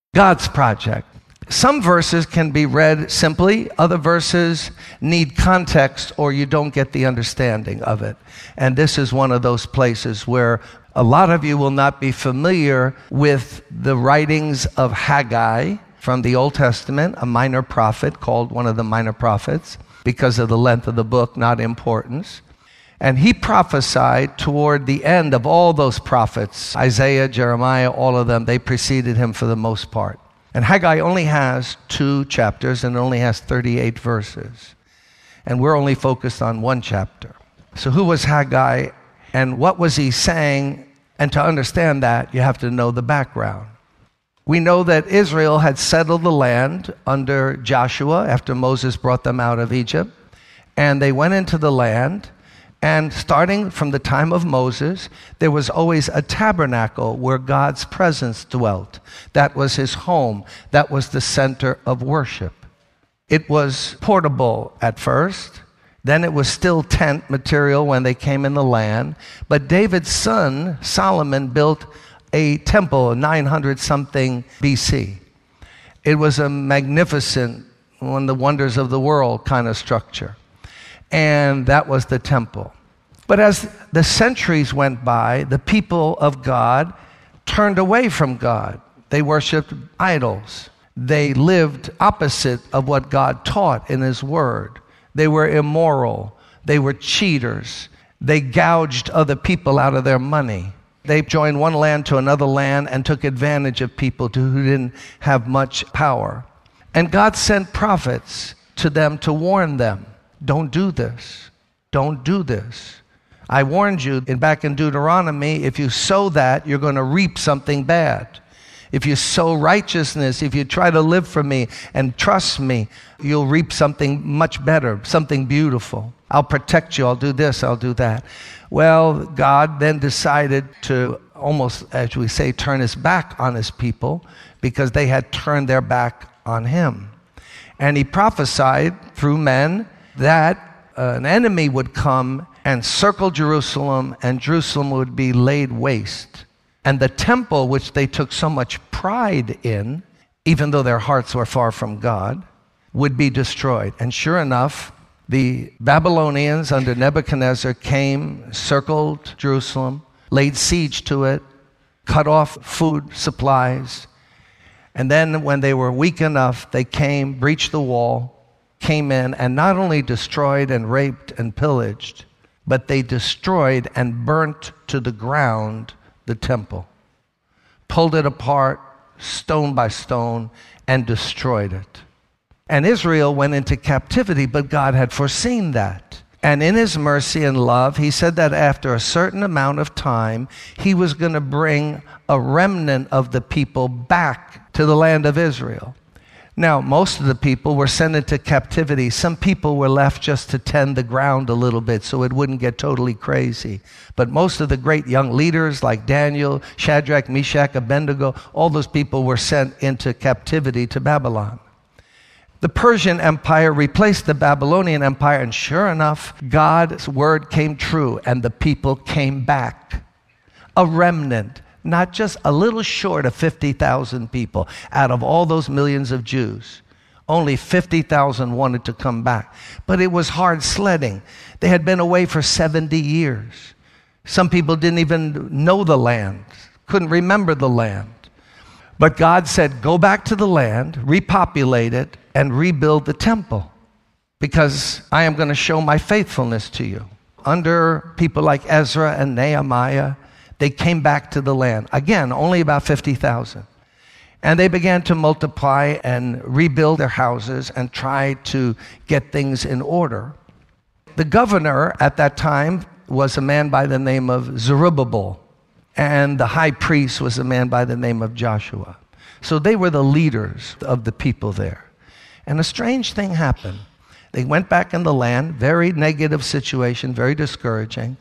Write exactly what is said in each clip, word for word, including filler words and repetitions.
God's project. Some verses can be read simply. Other verses need context or you don't get the understanding of it. And this is one of those places where a lot of you will not be familiar with the writings of Haggai from the Old Testament, a minor prophet called one of the minor prophets because of the length of the book, not importance. And he prophesied toward the end of all those prophets, Isaiah, Jeremiah, all of them. They preceded him for the most part. And Haggai only has two chapters and only has thirty-eight verses. And we're only focused on one chapter. So who was Haggai and what was he saying? And to understand that, you have to know the background. We know that Israel had settled the land under Joshua after Moses brought them out of Egypt. And they went into the land. And starting from the time of Moses, there was always a tabernacle where God's presence dwelt. That was his home. That was the center of worship. It was portable at first. Then it was still tent material when they came in the land. But David's son, Solomon, built a temple nine hundred something B C. It was a magnificent, one of the wonders of the world kind of structure. And that was the temple. But as the centuries went by, the people of God turned away from God. They worshiped idols. They lived opposite of what God taught in his word. They were immoral. They were cheaters. They gouged other people out of their money. They joined one land to another land and took advantage of people who didn't have much power. And God sent prophets to them to warn them. Don't do this. Don't do this. I warned you in, back in Deuteronomy, if you sow that, you're going to reap something bad. If you sow righteousness, if you try to live for me and trust me, you'll reap something much better, something beautiful. I'll protect you. I'll do this. I'll do that. Well, God then decided to almost, as we say, turn his back on his people because they had turned their back on him. And he prophesied through men that uh, an enemy would come and circle Jerusalem, and Jerusalem would be laid waste. And the temple, which they took so much pride in, even though their hearts were far from God, would be destroyed. And sure enough, the Babylonians under Nebuchadnezzar came, circled Jerusalem, laid siege to it, cut off food supplies. And then when they were weak enough, they came, breached the wall, came in, and not only destroyed and raped and pillaged, but they destroyed and burnt to the ground the temple, pulled it apart, stone by stone, and destroyed it. And Israel went into captivity, but God had foreseen that. And in his mercy and love, he said that after a certain amount of time, he was going to bring a remnant of the people back to the land of Israel. Now, most of the people were sent into captivity. Some people were left just to tend the ground a little bit so it wouldn't get totally crazy. But most of the great young leaders like Daniel, Shadrach, Meshach, Abednego, all those people were sent into captivity to Babylon. The Persian Empire replaced the Babylonian Empire, and sure enough, God's word came true, and the people came back. A remnant. Not just a little short of fifty thousand people out of all those millions of Jews. Only fifty thousand wanted to come back. But it was hard sledding. They had been away for seventy years. Some people didn't even know the land, couldn't remember the land. But God said, go back to the land, repopulate it, and rebuild the temple, because I am going to show my faithfulness to you. Under people like Ezra and Nehemiah, they came back to the land. Again, only about fifty thousand. And they began to multiply and rebuild their houses and try to get things in order. The governor at that time was a man by the name of Zerubbabel. And the high priest was a man by the name of Joshua. So they were the leaders of the people there. And a strange thing happened. They went back in the land, very negative situation, very discouraging.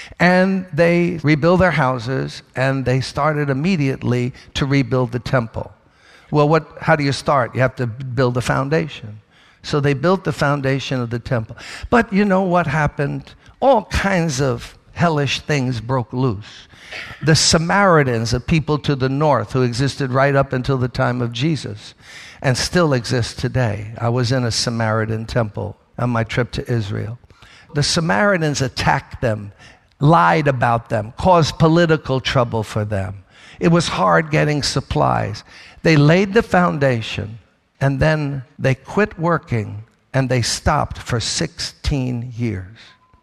And they rebuilt their houses, and they started immediately to rebuild the temple. Well, what? How do you start? You have to build the foundation. So they built the foundation of the temple. But you know what happened? All kinds of hellish things broke loose. The Samaritans, a people to the north who existed right up until the time of Jesus and still exist today. I was in a Samaritan temple on my trip to Israel. The Samaritans attacked them, lied about them, caused political trouble for them. It was hard getting supplies. They laid the foundation, and then they quit working, and they stopped for sixteen years.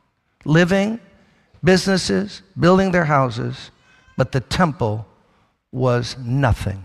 Living, businesses, building their houses, but the temple was nothing.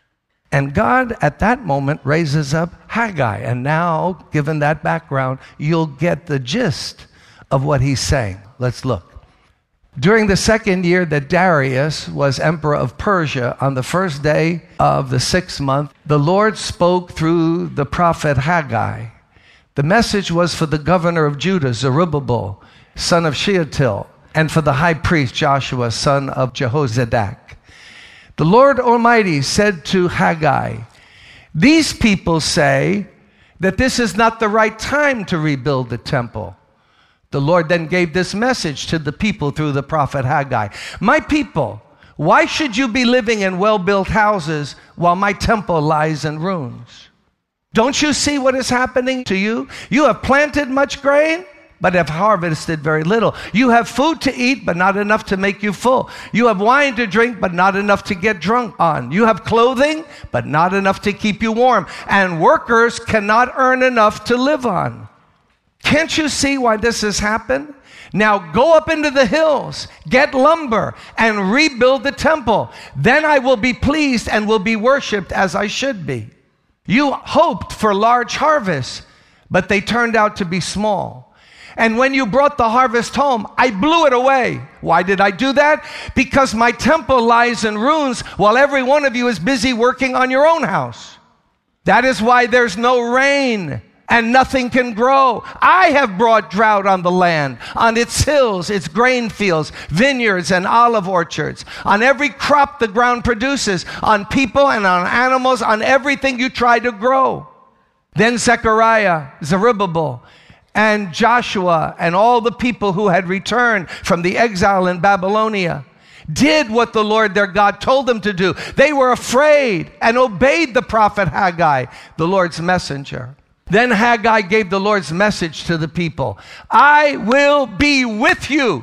And God, at that moment, raises up Haggai. And now, given that background, you'll get the gist of what he's saying. Let's look. During the second year that Darius was emperor of Persia, on the first day of the sixth month, the Lord spoke through the prophet Haggai. The message was for the governor of Judah, Zerubbabel, son of Shealtiel, and for the high priest Joshua, son of Jehozadak. The Lord Almighty said to Haggai, "These people say that this is not the right time to rebuild the temple." The Lord then gave this message to the people through the prophet Haggai. "My people, why should you be living in well-built houses while my temple lies in ruins? Don't you see what is happening to you? You have planted much grain, but have harvested very little. You have food to eat, but not enough to make you full. You have wine to drink, but not enough to get drunk on. You have clothing, but not enough to keep you warm. And workers cannot earn enough to live on. Can't you see why this has happened? Now go up into the hills, get lumber, and rebuild the temple. Then I will be pleased and will be worshipped as I should be. You hoped for large harvests, but they turned out to be small. And when you brought the harvest home, I blew it away. Why did I do that? Because my temple lies in ruins while every one of you is busy working on your own house. That is why there's no rain and nothing can grow. I have brought drought on the land, on its hills, its grain fields, vineyards, and olive orchards, on every crop the ground produces, on people and on animals, on everything you try to grow." Then Zechariah, Zerubbabel, and Joshua and all the people who had returned from the exile in Babylonia did what the Lord their God told them to do. They were afraid and obeyed the prophet Haggai, the Lord's messenger. Then Haggai gave the Lord's message to the people. "I will be with you.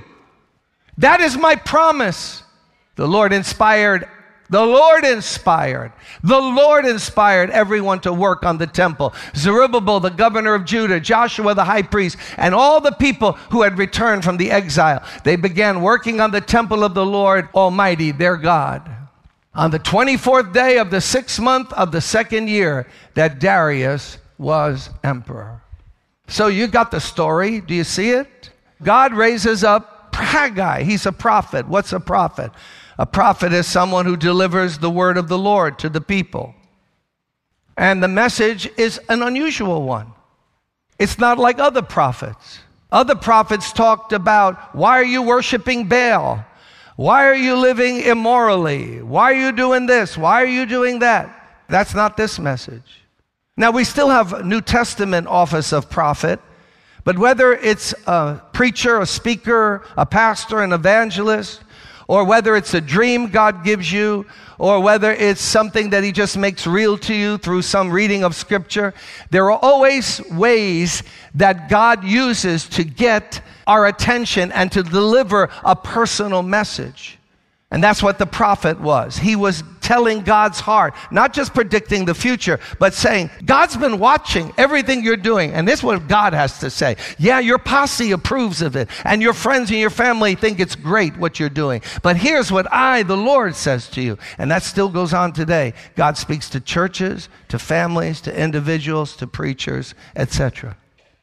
That is my promise." The Lord inspired The Lord inspired. The Lord inspired everyone to work on the temple. Zerubbabel, the governor of Judah, Joshua, the high priest, and all the people who had returned from the exile. They began working on the temple of the Lord Almighty, their God. On the twenty-fourth day of the sixth month of the second year that Darius was emperor. So you got the story. Do you see it? God raises up Haggai. He's a prophet. What's a prophet? A prophet is someone who delivers the word of the Lord to the people. And the message is an unusual one. It's not like other prophets. Other prophets talked about, why are you worshiping Baal? Why are you living immorally? Why are you doing this? Why are you doing that? That's not this message. Now, we still have a New Testament office of prophet, but whether it's a preacher, a speaker, a pastor, an evangelist, or whether it's a dream God gives you, or whether it's something that he just makes real to you through some reading of Scripture, there are always ways that God uses to get our attention and to deliver a personal message. And that's what the prophet was. He was telling God's heart, not just predicting the future, but saying, God's been watching everything you're doing, and this is what God has to say. Yeah, your posse approves of it, and your friends and your family think it's great what you're doing. But here's what I, the Lord, says to you. And that still goes on today. God speaks to churches, to families, to individuals, to preachers, et cetera.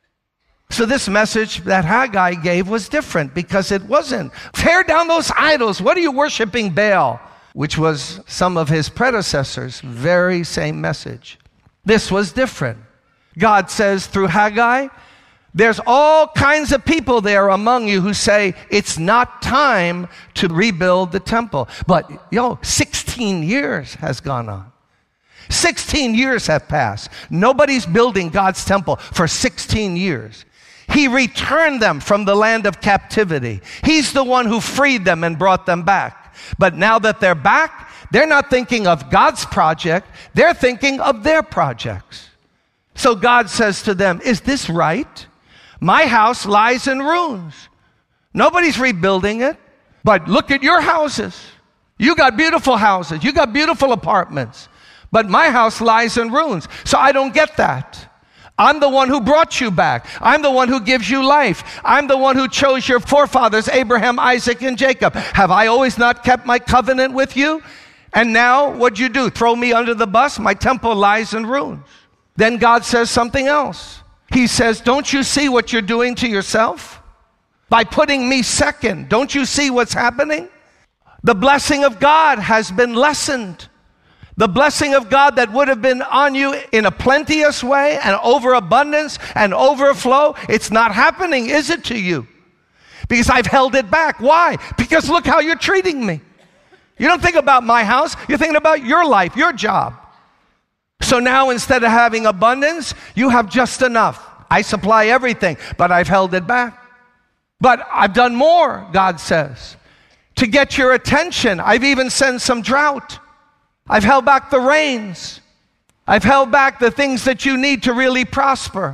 So this message that Haggai gave was different because it wasn't, tear down those idols. What are you worshiping Baal? Which was some of his predecessors' very same message. This was different. God says through Haggai, there's all kinds of people there among you who say it's not time to rebuild the temple. But, yo, sixteen years has gone on. sixteen years have passed. Nobody's building God's temple for sixteen years. He returned them from the land of captivity. He's the one who freed them and brought them back. But now that they're back, they're not thinking of God's project. They're thinking of their projects. So God says to them, is this right? My house lies in ruins. Nobody's rebuilding it. But look at your houses. You got beautiful houses. You got beautiful apartments. But my house lies in ruins. So I don't get that. I'm the one who brought you back. I'm the one who gives you life. I'm the one who chose your forefathers, Abraham, Isaac, and Jacob. Have I always not kept my covenant with you? And now what'd you do? Throw me under the bus? My temple lies in ruins. Then God says something else. He says, don't you see what you're doing to yourself? By putting me second, don't you see what's happening? The blessing of God has been lessened. The blessing of God that would have been on you in a plenteous way and overabundance and overflow, it's not happening, is it, to you? Because I've held it back. Why? Because look how you're treating me. You don't think about my house. You're thinking about your life, your job. So now instead of having abundance, you have just enough. I supply everything, but I've held it back. But I've done more, God says. To get your attention, I've even sent some drought. I've held back the rains. I've held back the things that you need to really prosper.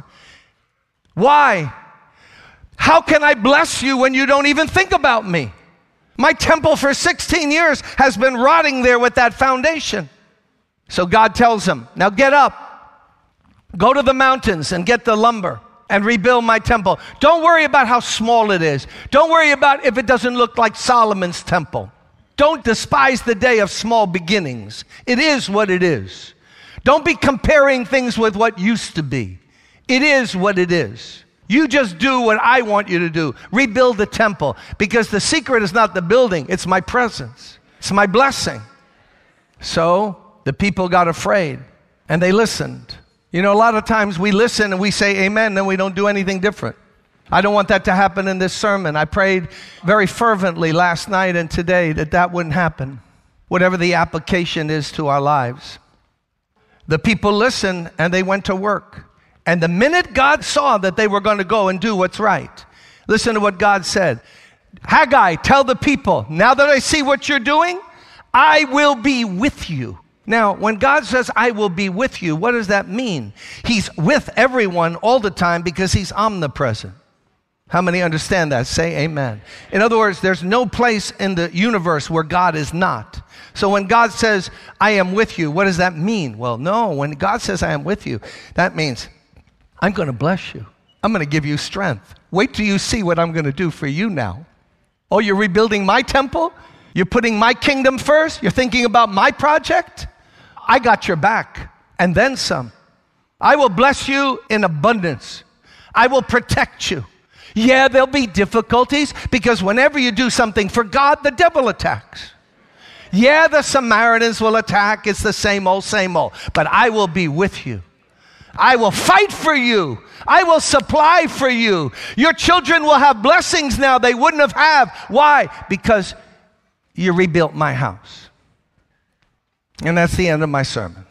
Why? How can I bless you when you don't even think about me? My temple for sixteen years has been rotting there with that foundation. So God tells him, now get up. Go to the mountains and get the lumber and rebuild my temple. Don't worry about how small it is. Don't worry about if it doesn't look like Solomon's temple. Don't despise the day of small beginnings. It is what it is. Don't be comparing things with what used to be. It is what it is. You just do what I want you to do. Rebuild the temple. Because the secret is not the building. It's my presence. It's my blessing. So the people got afraid and they listened. You know, a lot of times we listen and we say amen, then we don't do anything different. I don't want that to happen in this sermon. I prayed very fervently last night and today that that wouldn't happen, whatever the application is to our lives. The people listened and they went to work. And the minute God saw that they were going to go and do what's right, listen to what God said. Haggai, tell the people, now that I see what you're doing, I will be with you. Now, when God says, I will be with you, what does that mean? He's with everyone all the time because he's omnipresent. How many understand that? Say amen. In other words, there's no place in the universe where God is not. So when God says, I am with you, what does that mean? Well, no, when God says, I am with you, that means I'm going to bless you. I'm going to give you strength. Wait till you see what I'm going to do for you now. Oh, you're rebuilding my temple? You're putting my kingdom first? You're thinking about my project? I got your back, and then some. I will bless you in abundance. I will protect you. Yeah, there'll be difficulties because whenever you do something for God, the devil attacks. Yeah, the Samaritans will attack. It's the same old, same old. But I will be with you. I will fight for you. I will supply for you. Your children will have blessings now they wouldn't have had. Why? Because you rebuilt my house. And that's the end of my sermon.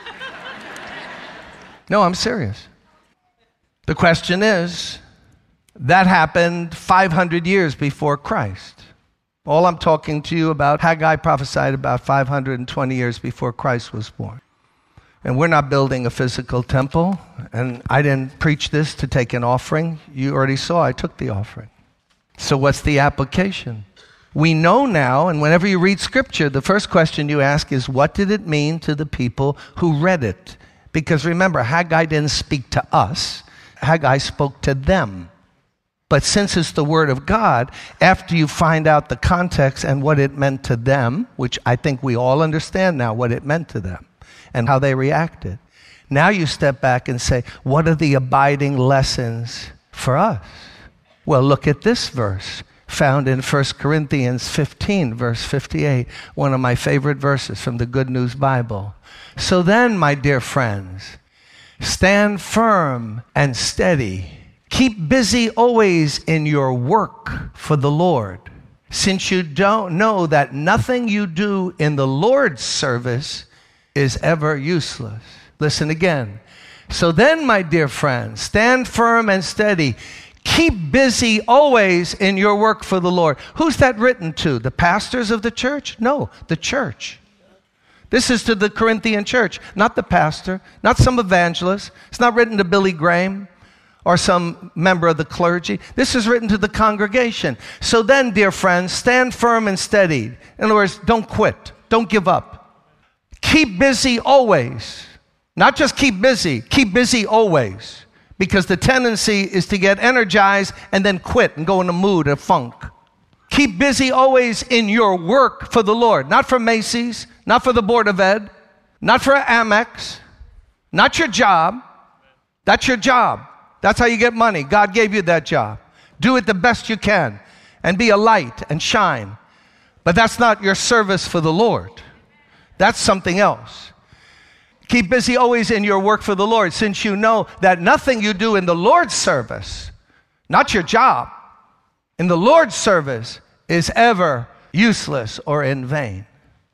No, I'm serious. The question is, that happened five hundred years before Christ. All I'm talking to you about, Haggai prophesied about five hundred twenty years before Christ was born. And we're not building a physical temple. And I didn't preach this to take an offering. You already saw I took the offering. So what's the application? We know now, and whenever you read Scripture, the first question you ask is, what did it mean to the people who read it? Because remember, Haggai didn't speak to us. Haggai spoke to them. But since it's the Word of God, after you find out the context and what it meant to them, which I think we all understand now what it meant to them and how they reacted, now you step back and say, what are the abiding lessons for us? Well, look at this verse found in First Corinthians fifteen, verse fifty-eight, one of my favorite verses from the Good News Bible. So then, my dear friends, stand firm and steady. Keep busy always in your work for the Lord, since you don't know that nothing you do in the Lord's service is ever useless. Listen again. So then, my dear friends, stand firm and steady. Keep busy always in your work for the Lord. Who's that written to? The pastors of the church? No, the church. This is to the Corinthian church, not the pastor, not some evangelist. It's not written to Billy Graham or some member of the clergy. This is written to the congregation. So then, dear friends, stand firm and steady. In other words, don't quit. Don't give up. Keep busy always. Not just keep busy, keep busy always. Because the tendency is to get energized and then quit and go in a mood, a funk. Keep busy always in your work for the Lord. Not for Macy's, not for the Board of Ed, not for Amex, not your job. That's your job. That's how you get money. God gave you that job. Do it the best you can and be a light and shine. But that's not your service for the Lord. That's something else. Keep busy always in your work for the Lord, since you know that nothing you do in the Lord's service, not your job, in the Lord's service is ever useless or in vain.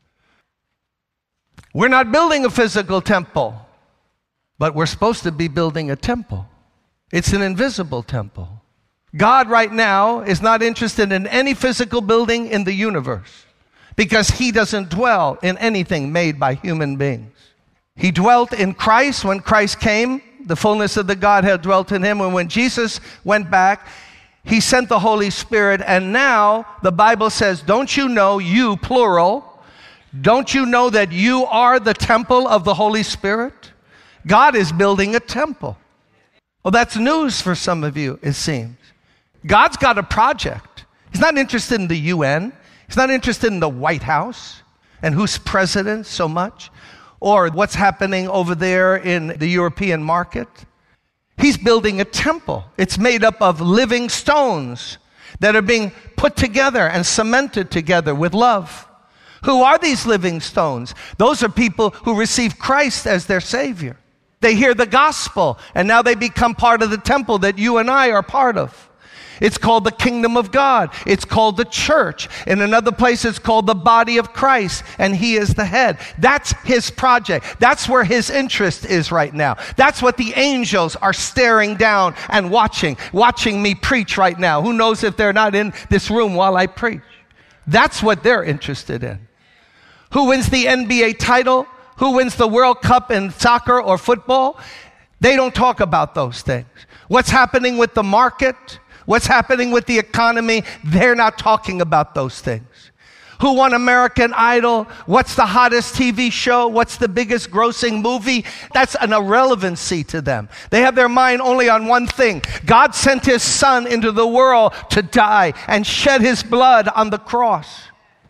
We're not building a physical temple, but we're supposed to be building a temple. It's an invisible temple. God right now is not interested in any physical building in the universe because he doesn't dwell in anything made by human beings. He dwelt in Christ when Christ came. The fullness of the Godhead dwelt in him. And when Jesus went back, he sent the Holy Spirit. And now the Bible says, don't you know, you, plural, don't you know that you are the temple of the Holy Spirit? God is building a temple. Well, that's news for some of you, it seems. God's got a project. He's not interested in the U N. He's not interested in the White House and who's president so much, or what's happening over there in the European market. He's building a temple. It's made up of living stones that are being put together and cemented together with love. Who are these living stones? Those are people who receive Christ as their Savior. They hear the gospel, and now they become part of the temple that you and I are part of. It's called the kingdom of God. It's called the church. In another place, it's called the body of Christ, and he is the head. That's his project. That's where his interest is right now. That's what the angels are staring down and watching, watching me preach right now. Who knows if they're not in this room while I preach? That's what they're interested in. Who wins the N B A title? Who wins the World Cup in soccer or football? They don't talk about those things. What's happening with the market? What's happening with the economy? They're not talking about those things. Who won American Idol? What's the hottest T V show? What's the biggest grossing movie? That's an irrelevancy to them. They have their mind only on one thing. God sent his son into the world to die and shed his blood on the cross.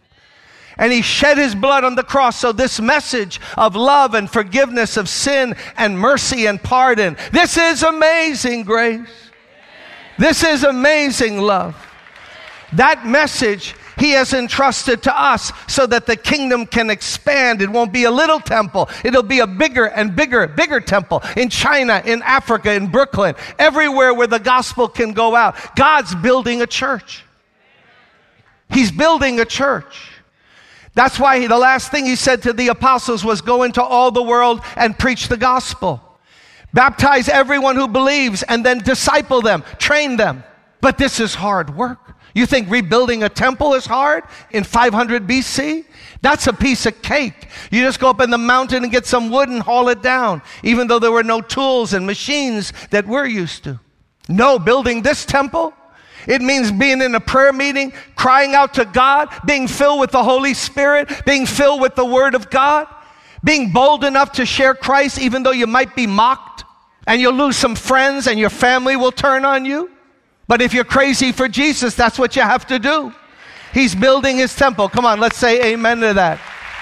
And he shed his blood on the cross. So this message of love and forgiveness of sin and mercy and pardon, this is amazing grace. This is amazing love. That message he has entrusted to us so that the kingdom can expand. It won't be a little temple. It'll be a bigger and bigger, bigger temple in China, in Africa, in Brooklyn, everywhere where the gospel can go out. God's building a church. He's building a church. That's why the last thing he said to the apostles was, go into all the world and preach the gospel. Baptize everyone who believes and then disciple them, train them. But this is hard work. You think rebuilding a temple is hard in five hundred B C? That's a piece of cake. You just go up in the mountain and get some wood and haul it down, even though there were no tools and machines that we're used to. No, building this temple, it means being in a prayer meeting, crying out to God, being filled with the Holy Spirit, being filled with the Word of God, being bold enough to share Christ even though you might be mocked and you'll lose some friends and your family will turn on you. But if you're crazy for Jesus, that's what you have to do. He's building his temple. Come on, let's say amen to that.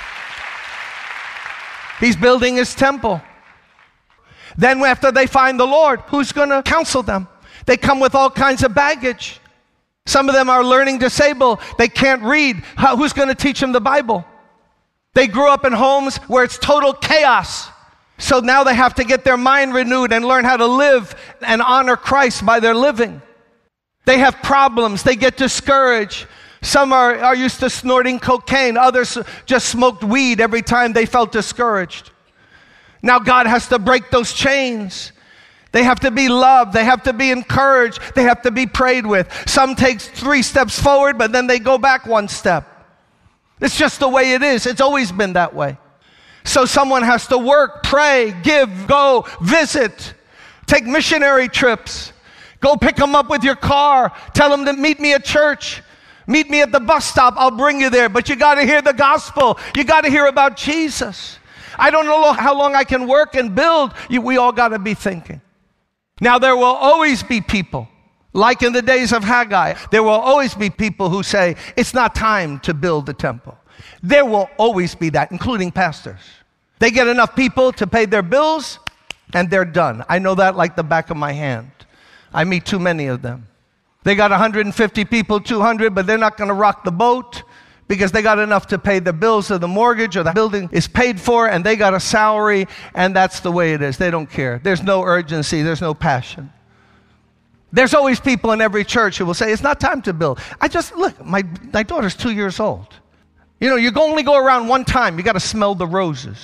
He's building his temple. Then after they find the Lord, who's going to counsel them? They come with all kinds of baggage. Some of them are learning disabled. They can't read. How, who's going to teach them the Bible? They grew up in homes where it's total chaos. So now they have to get their mind renewed and learn how to live and honor Christ by their living. They have problems. They get discouraged. Some are, are used to snorting cocaine. Others just smoked weed every time they felt discouraged. Now God has to break those chains. They have to be loved. They have to be encouraged. They have to be prayed with. Some take three steps forward, but then they go back one step. It's just the way it is. It's always been that way. So someone has to work, pray, give, go, visit, take missionary trips, go pick them up with your car, tell them to meet me at church, meet me at the bus stop, I'll bring you there. But you got to hear the gospel. You got to hear about Jesus. I don't know how long I can work and build. You, we all got to be thinking. Now, there will always be people, like in the days of Haggai, there will always be people who say, it's not time to build the temple. There will always be that, including pastors. They get enough people to pay their bills, and they're done. I know that like the back of my hand. I meet too many of them. They got one hundred fifty people, two hundred, but they're not going to rock the boat because they got enough to pay the bills of the mortgage or the building is paid for, and they got a salary, and that's the way it is. They don't care. There's no urgency. There's no passion. There's always people in every church who will say, it's not time to build. I just, look, my, my daughter's two years old. You know, you only go around one time. You got to smell the roses.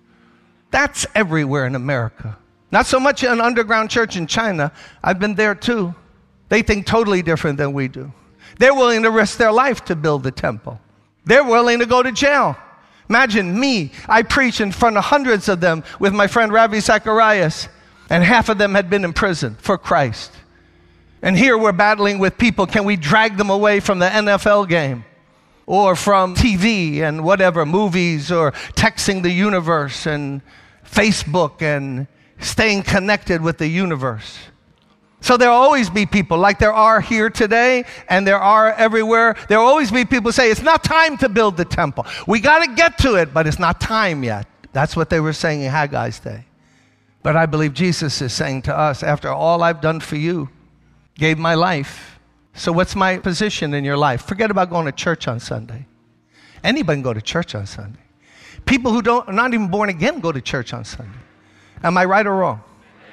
That's everywhere in America. Not so much an underground church in China. I've been there too. They think totally different than we do. They're willing to risk their life to build the temple. They're willing to go to jail. Imagine me. I preach in front of hundreds of them with my friend Ravi Zacharias, and half of them had been in prison for Christ. And here we're battling with people. Can we drag them away from the N F L game? Or from T V and whatever, movies, or texting the universe and Facebook and staying connected with the universe. So there will always be people, like there are here today and there are everywhere. There will always be people who say, it's not time to build the temple. We got to get to it, but it's not time yet. That's what they were saying in Haggai's day. But I believe Jesus is saying to us, after all I've done for you, gave my life. So what's my position in your life? Forget about going to church on Sunday. Anybody can go to church on Sunday. People who don't, are not even born again go to church on Sunday. Am I right or wrong?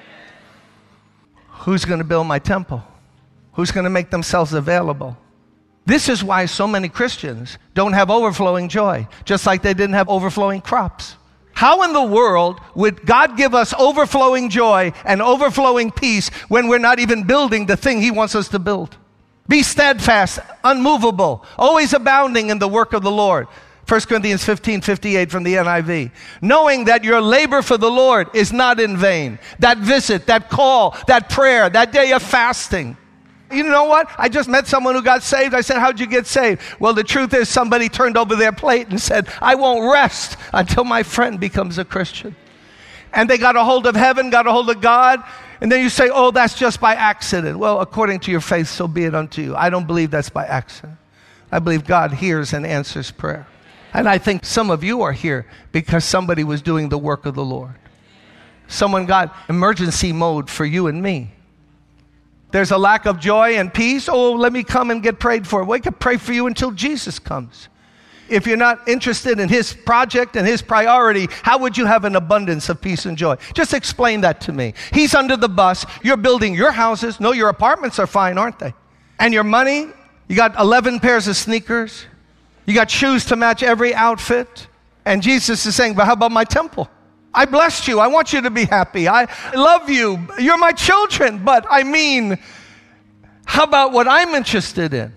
Who's going to build my temple? Who's going to make themselves available? This is why so many Christians don't have overflowing joy, just like they didn't have overflowing crops. How in the world would God give us overflowing joy and overflowing peace when we're not even building the thing He wants us to build? Be steadfast, unmovable, always abounding in the work of the Lord. First Corinthians fifteen fifty-eight from the N I V. Knowing that your labor for the Lord is not in vain. That visit, that call, that prayer, that day of fasting. You know what? I just met someone who got saved. I said, how'd you get saved? Well, the truth is somebody turned over their plate and said, I won't rest until my friend becomes a Christian. And they got a hold of heaven, got a hold of God. And then you say, oh, that's just by accident. Well, according to your faith, so be it unto you. I don't believe that's by accident. I believe God hears and answers prayer. And I think some of you are here because somebody was doing the work of the Lord. Someone got emergency mode for you and me. There's a lack of joy and peace. Oh, let me come and get prayed for. We can pray for you until Jesus comes. If you're not interested in His project and His priority, how would you have an abundance of peace and joy? Just explain that to me. He's under the bus. You're building your houses. No, your apartments are fine, aren't they? And your money, you got eleven pairs of sneakers. You got shoes to match every outfit. And Jesus is saying, but how about my temple? I blessed you. I want you to be happy. I love you. You're my children. But I mean, how about what I'm interested in?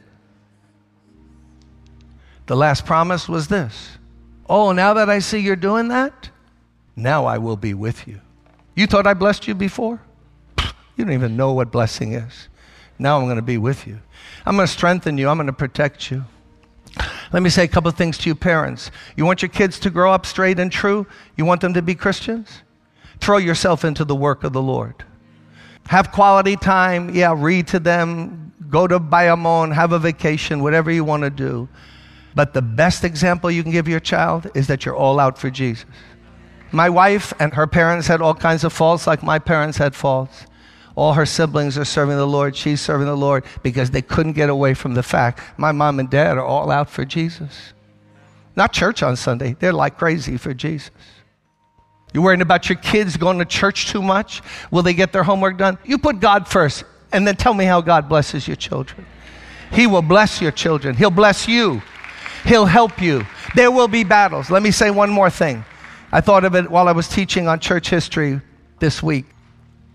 The last promise was this. Oh, now that I see you're doing that, now I will be with you. You thought I blessed you before? You don't even know what blessing is. Now I'm going to be with you. I'm going to strengthen you. I'm going to protect you. Let me say a couple of things to you parents. You want your kids to grow up straight and true? You want them to be Christians? Throw yourself into the work of the Lord. Have quality time. Yeah, read to them. Go to Bayamon. Have a vacation. Whatever you want to do. But the best example you can give your child is that you're all out for Jesus. My wife and her parents had all kinds of faults like my parents had faults. All her siblings are serving the Lord. She's serving the Lord because they couldn't get away from the fact my mom and dad are all out for Jesus. Not church on Sunday. They're like crazy for Jesus. You're worrying about your kids going to church too much? Will they get their homework done? You put God first and then tell me how God blesses your children. He will bless your children. He'll bless you. He'll help you. There will be battles. Let me say one more thing. I thought of it while I was teaching on church history this week.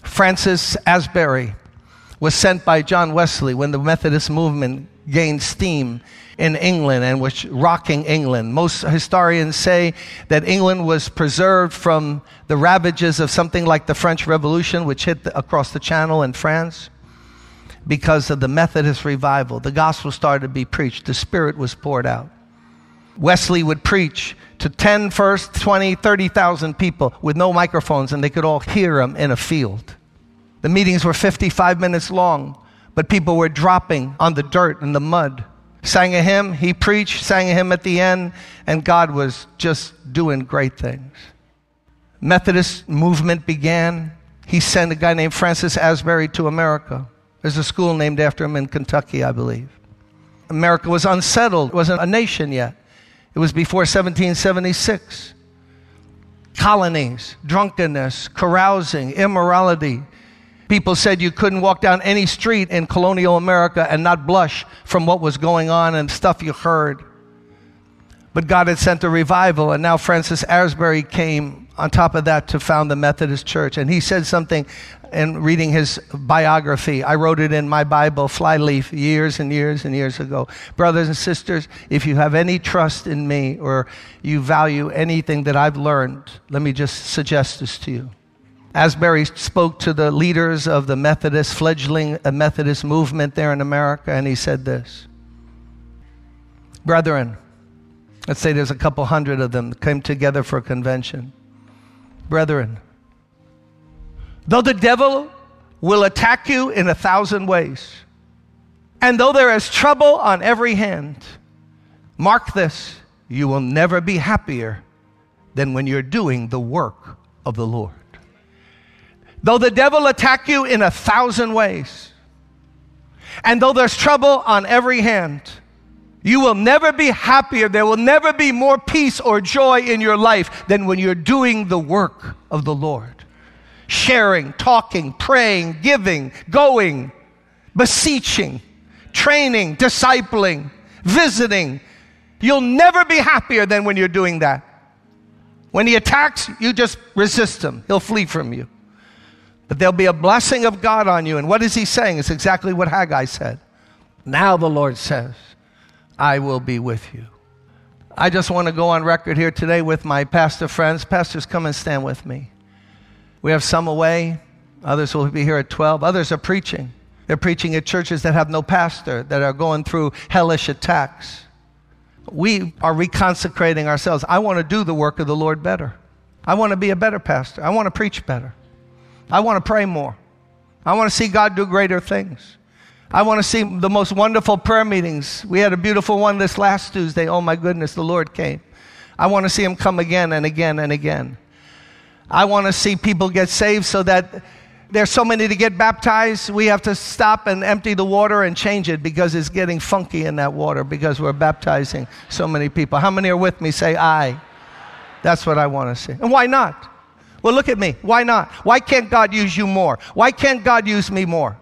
Francis Asbury was sent by John Wesley when the Methodist movement gained steam in England and was rocking England. Most historians say that England was preserved from the ravages of something like the French Revolution, which hit the, across the Channel in France, because of the Methodist revival. The gospel started to be preached. The Spirit was poured out. Wesley would preach to ten, first, twenty, thirty thousand people with no microphones, and they could all hear him in a field. The meetings were fifty-five minutes long, but people were dropping on the dirt and the mud. Sang a hymn, he preached, sang a hymn at the end, and God was just doing great things. Methodist movement began. He sent a guy named Francis Asbury to America. There's a school named after him in Kentucky, I believe. America was unsettled. It wasn't a nation yet. It was before seventeen seventy-six. Colonies, drunkenness, carousing, immorality. People said you couldn't walk down any street in colonial America and not blush from what was going on and stuff you heard. But God had sent a revival, and now Francis Asbury came on top of that to found the Methodist Church. And he said something in reading his biography. I wrote it in my Bible, Flyleaf, years and years and years ago. Brothers and sisters, if you have any trust in me or you value anything that I've learned, let me just suggest this to you. Asbury spoke to the leaders of the Methodist, fledgling Methodist movement there in America, and he said this. Brethren, let's say there's a couple hundred of them that came together for a convention. Brethren, though the devil will attack you in a thousand ways, and though there is trouble on every hand, mark this, you will never be happier than when you're doing the work of the Lord. Though the devil attack you in a thousand ways, and though there's trouble on every hand, you will never be happier. There will never be more peace or joy in your life than when you're doing the work of the Lord. Sharing, talking, praying, giving, going, beseeching, training, discipling, visiting. You'll never be happier than when you're doing that. When he attacks, you just resist him. He'll flee from you. But there'll be a blessing of God on you. And what is he saying? It's exactly what Haggai said. Now the Lord says, I will be with you. I just want to go on record here today with my pastor friends. Pastors, come and stand with me. We have some away. Others will be here at twelve. Others are preaching. They're preaching at churches that have no pastor, that are going through hellish attacks. We are reconsecrating ourselves. I want to do the work of the Lord better. I want to be a better pastor. I want to preach better. I want to pray more. I want to see God do greater things. I want to see the most wonderful prayer meetings. We had a beautiful one this last Tuesday. Oh my goodness, the Lord came. I want to see him come again and again and again. I want to see people get saved so that there's so many to get baptized. We have to stop and empty the water and change it because it's getting funky in that water because we're baptizing so many people. How many are with me? Say aye. That's what I want to see. And why not? Well, look at me. Why not? Why can't God use you more? Why can't God use me more?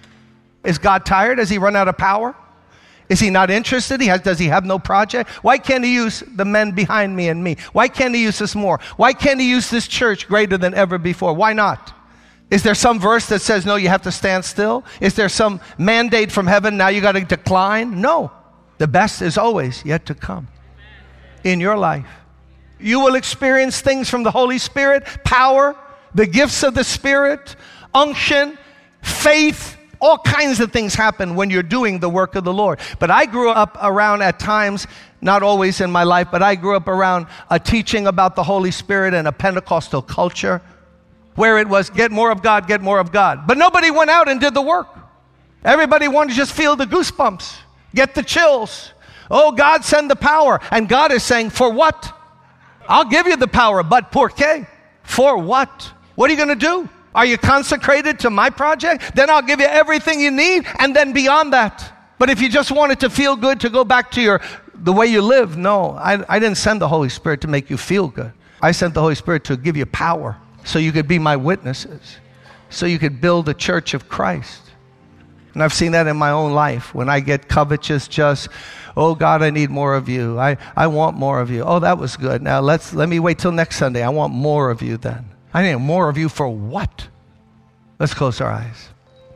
Is God tired? Has he run out of power? Is he not interested? He has, does he have no project? Why can't he use the men behind me and me? Why can't he use us more? Why can't he use this church greater than ever before? Why not? Is there some verse that says, no, you have to stand still? Is there some mandate from heaven, now you got to decline? No. The best is always yet to come in your life. You will experience things from the Holy Spirit, power, the gifts of the Spirit, unction, faith. All kinds of things happen when you're doing the work of the Lord. But I grew up around at times, not always in my life, but I grew up around a teaching about the Holy Spirit and a Pentecostal culture where it was get more of God, get more of God. But nobody went out and did the work. Everybody wanted to just feel the goosebumps, get the chills. Oh, God, send the power. And God is saying, for what? I'll give you the power, but por qué? For what? What are you going to do? Are you consecrated to my project? Then I'll give you everything you need and then beyond that. But if you just wanted to feel good, to go back to your the way you live, no. I, I didn't send the Holy Spirit to make you feel good. I sent the Holy Spirit to give you power so you could be my witnesses, so you could build a church of Christ. And I've seen that in my own life. When I get covetous, just, oh God, I need more of you. I, I want more of you. Oh, that was good. Now let's let me wait till next Sunday. I want more of you then. I need more of you for what? Let's close our eyes.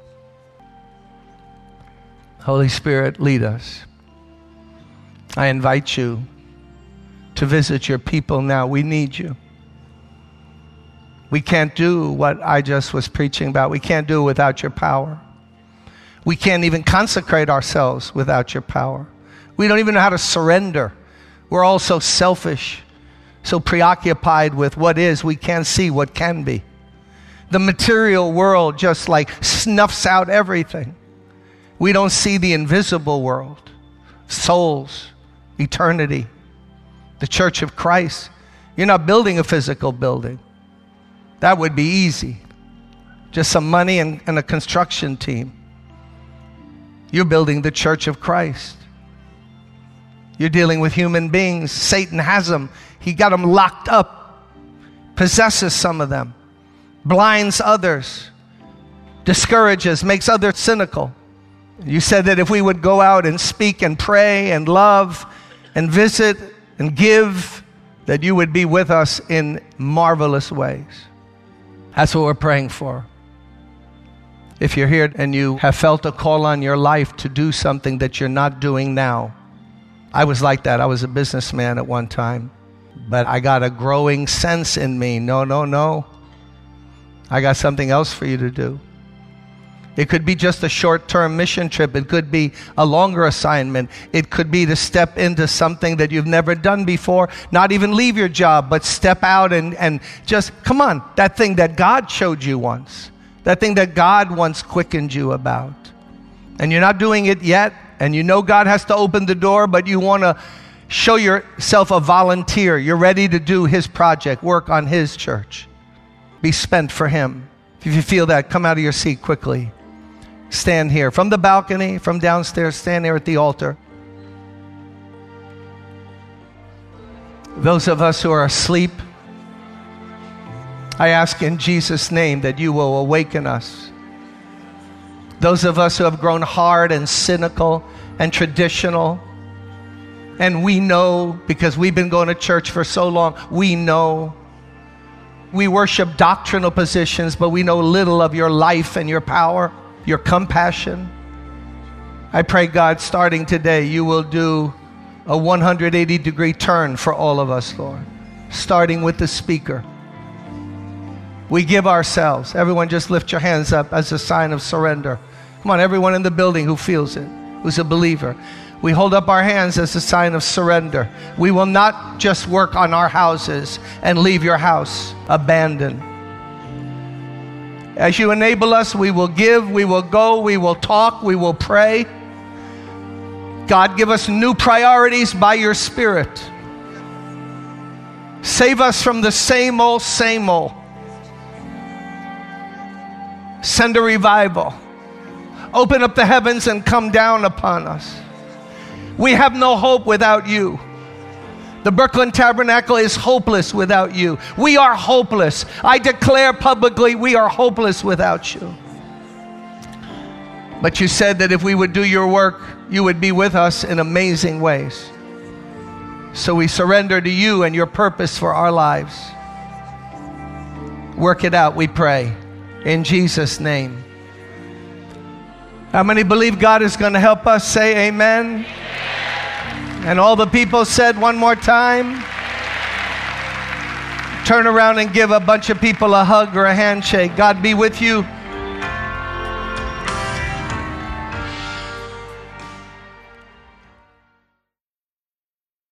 Holy Spirit, lead us. I invite you to visit your people now. We need you. We can't do what I just was preaching about. We can't do it without your power. We can't even consecrate ourselves without your power. We don't even know how to surrender. We're all so selfish, so preoccupied with what is. We can't see what can be. The material world just like snuffs out everything. We don't see the invisible world, souls, eternity, the church of Christ. You're not building a physical building. That would be easy. Just some money and, and a construction team. You're building the church of Christ. You're dealing with human beings. Satan has them. He got them locked up, possesses some of them, blinds others, discourages, makes others cynical. You said that if we would go out and speak and pray and love and visit and give, that you would be with us in marvelous ways. That's what we're praying for. If you're here and you have felt a call on your life to do something that you're not doing now. I was like that. I was a businessman at one time. But I got a growing sense in me. No, no, no. I got something else for you to do. It could be just a short-term mission trip. It could be a longer assignment. It could be to step into something that you've never done before. Not even leave your job, but step out and, and just, come on, that thing that God showed you once. That thing that God once quickened you about. And you're not doing it yet, and you know God has to open the door, but you want to show yourself a volunteer. You're ready to do His project, work on His church. Be spent for Him. If you feel that, come out of your seat quickly. Stand here. From the balcony, from downstairs, stand here at the altar. Those of us who are asleep, I ask in Jesus' name that you will awaken us. Those of us who have grown hard and cynical and traditional, and we know, because we've been going to church for so long, we know. We worship doctrinal positions, but we know little of your life and your power, your compassion. I pray, God, starting today, you will do a one hundred eighty degree turn for all of us, Lord, starting with the speaker. We give ourselves. Everyone just lift your hands up as a sign of surrender. Come on, everyone in the building who feels it, who's a believer. We hold up our hands as a sign of surrender. We will not just work on our houses and leave your house abandoned. As you enable us, we will give, we will go, we will talk, we will pray. God, give us new priorities by your Spirit. Save us from the same old, same old. Send a revival. Open up the heavens and come down upon us. We have no hope without you. The Brooklyn Tabernacle is hopeless without you. We are hopeless. I declare publicly, we are hopeless without you. But you said that if we would do your work, you would be with us in amazing ways. So we surrender to you and your purpose for our lives. Work it out, we pray. In Jesus' name. How many believe God is going to help us? Say amen. And all the people said one more time. Turn around and give a bunch of people a hug or a handshake. God be with you.